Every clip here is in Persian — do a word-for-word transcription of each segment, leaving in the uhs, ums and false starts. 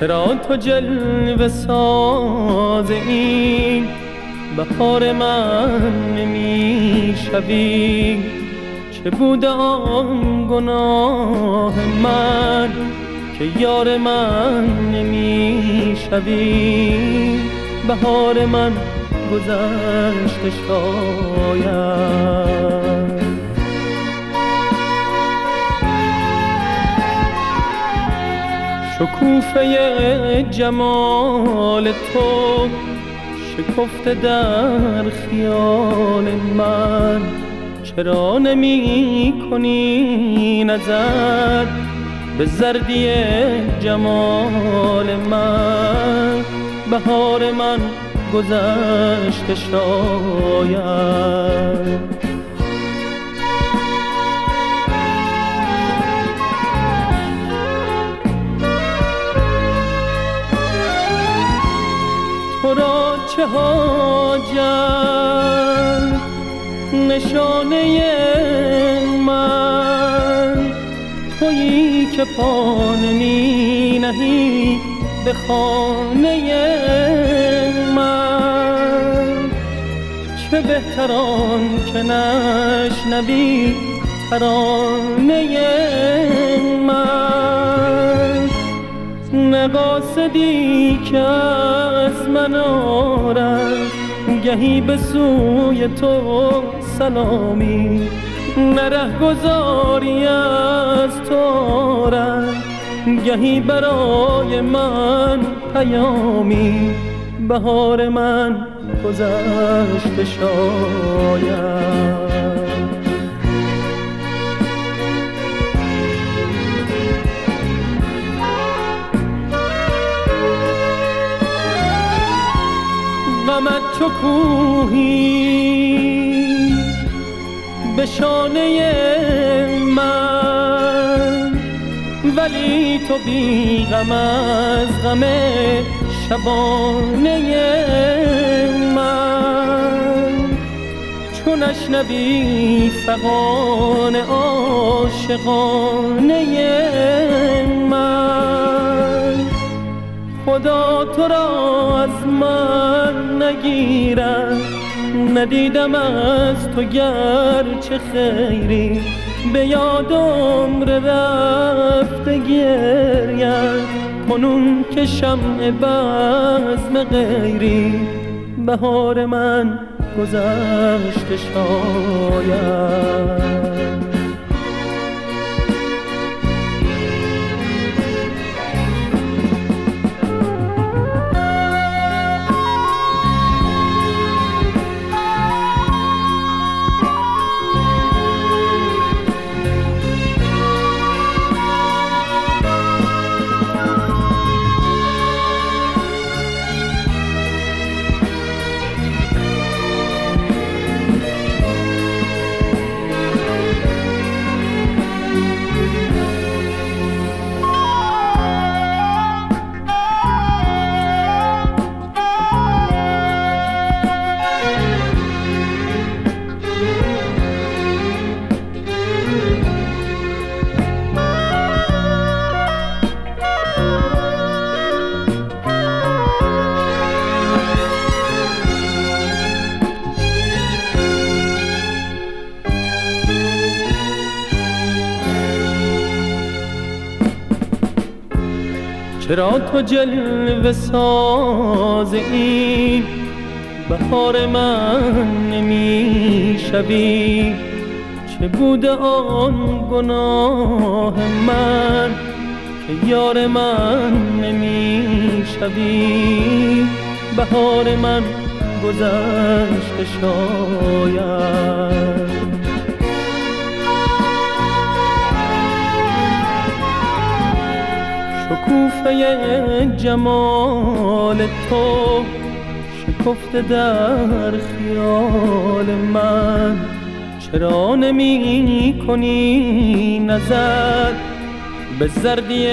چرا تو جلوه ساز این بهار من نمی شوی؟ چه بوده آن گناه من که یار من نمی شوی؟ بهار من گذشته شاید. شکوفه جمال تو شکفته در خیال من، چرا نمی کنی نظر به زردی جمال من؟ بهار من گذشته شاید. تو را چه حاجت نشانه من؟ تویی که پا نمی نهی به خانه من. چه بهتر آن که نشنوی ترانه من. نه قاصدی که از من آرد گهی به سوی تو سلامی، نه رهگذاری از تو آرد گهی برای من پیامی. بهار من گذشته شاید. غمت چو کوهی به شانه من، ولی تو بی غم از غم شبانه من. چو نشنوی فغان عاشقانه من، خدا تو را از من نگیرد. ندیدم از تو گرچه خیری، به یاد عمر رفته گریم کنون که شمع بزم غیری. بهار من گذشته شاید. چرا تو جلوه ساز این بهار من نمی شوی؟ چه بوده آن گناه من که یار من نمی شوی؟ بهار من گذشته شاید. شکوفه جمال تو شکفته در خیال من، چرا نمی کنی نظر به زردی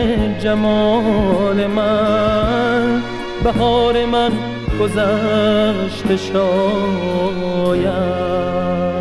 جمال من؟ بهار من گذشته شاید.